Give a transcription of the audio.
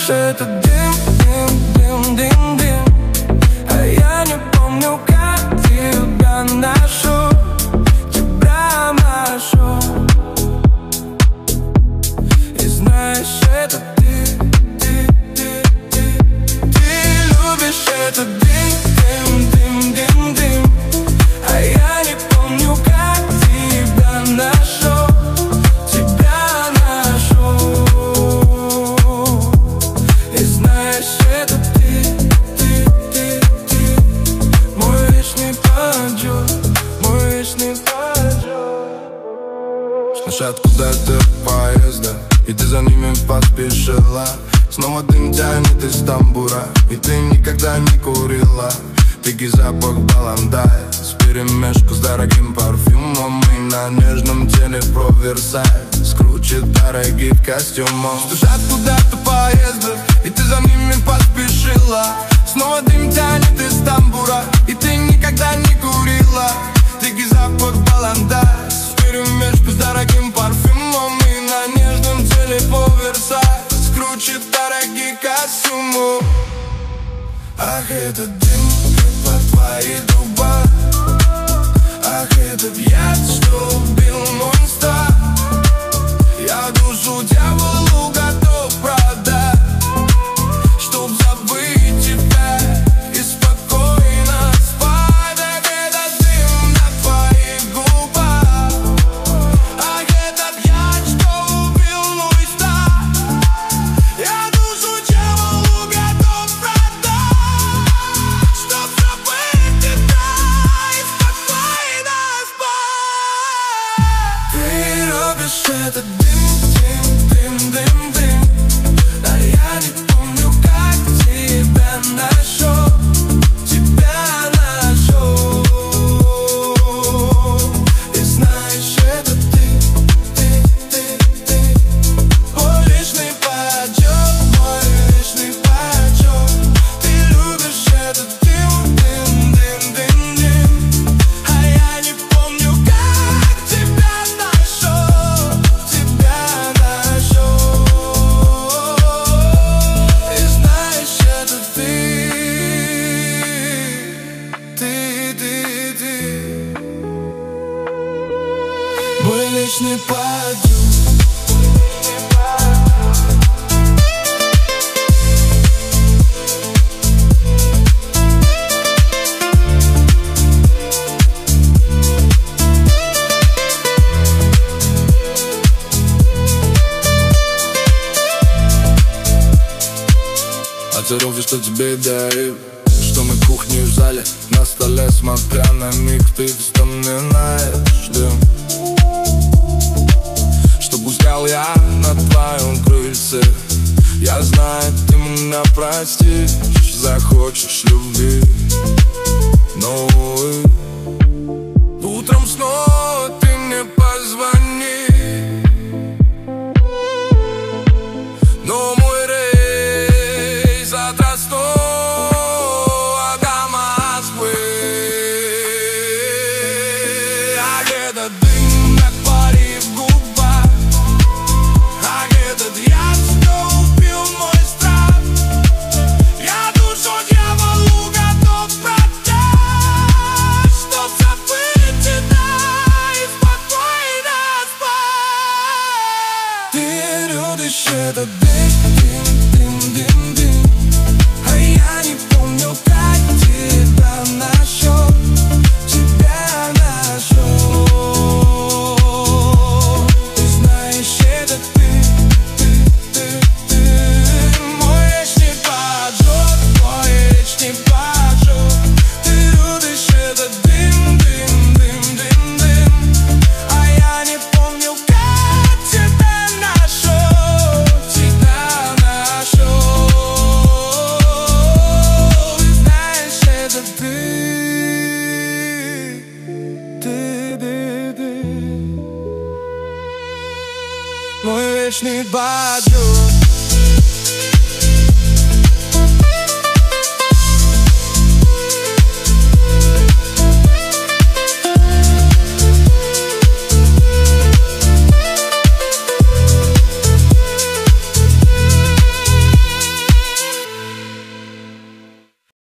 Знаешь, это дым, дым, дым, дым, дым. А я не помню, как тебя нашел, тебя нашел. И знаешь, это ты любишь этот дым, дым, дым, дым, дым. А я не помню, как тебя нашел, тебя нашел. И знаешь, это ты, мой вечный паджет, мой вечный паджет. Спешат куда-то поезда, и ты за ними поспешила. Снова дым тянет из тамбура, и ты никогда не курила. Дикий запах баландай вперемешку с дорогим парфюмом. И на нежном теле про Версаль скручит дорогих костюмом. Спешат куда-то поезда, и ты за ними поспешила. Снова дым тянет из тамбура, и ты никогда не курила. Дикий запах баландай вперемешку с дорогим парфюмом. И на нежном теле по Версаль скручит дорогих костюмов. Ах, этот дым под твои губы, ах, этот яд, что убил мой стар. Я душу дьяволу готов продать, чтоб забыть тебя и спокойно спать. Ах, этот дым на твоих губах, ах, этот яд, что убил мой стар. Я душу дьяволу готов продать, чтоб забыть тебя и спокойно спать. Ты любишь этот дым, дым, дым, дым. А я не помню, как тебя нашел, тебя нашел. И знаешь, это ты, мой вечный паджет, мой вечный паджет. Ты любишь этот дым, дым, дым, дым, дым. А я не помню, как тебя нашел, тебя нашел. И знаешь, это ты, мой вечный паджет. Оцарился, что тебе дарил, что мы кухни в зале, на столе, смотря на миг, ты вспоминаешь дым, что пускал я на твоем крыльце. Я знаю, ты меня простишь, захочешь любви. Но утром снова ты мне позвони. Но мой рейс от Ростова до Москвы. А где-то дым на твоих губах, а где-то яд, что убил мой страх. Я душу дьяволу готов продать, чтоб забыть тебя и спокойно спать. Ты любишь этот дым, дым, дым, дым. А я не помню, как тебя нашел, тебя нашел. И знаешь, это ты, мой вечный паджет, мой вечный паджет. Ты любишь этот дым, дым, дым, дым, дым. А я не помню, как тебя нашел, тебя нашел. И знаешь, это ты, мой вечный паджет.